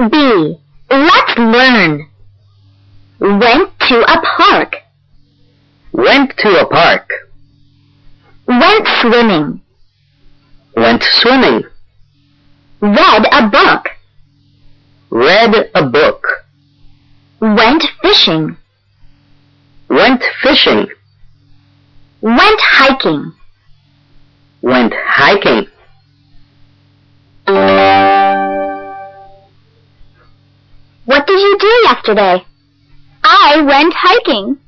B. Let's learn. Went to a park. Went to a park. Went swimming. Went swimming. Read a book. Read a book. Went fishing. Went fishing. Went hiking. Went hiking. What did you do yesterday? I went hiking.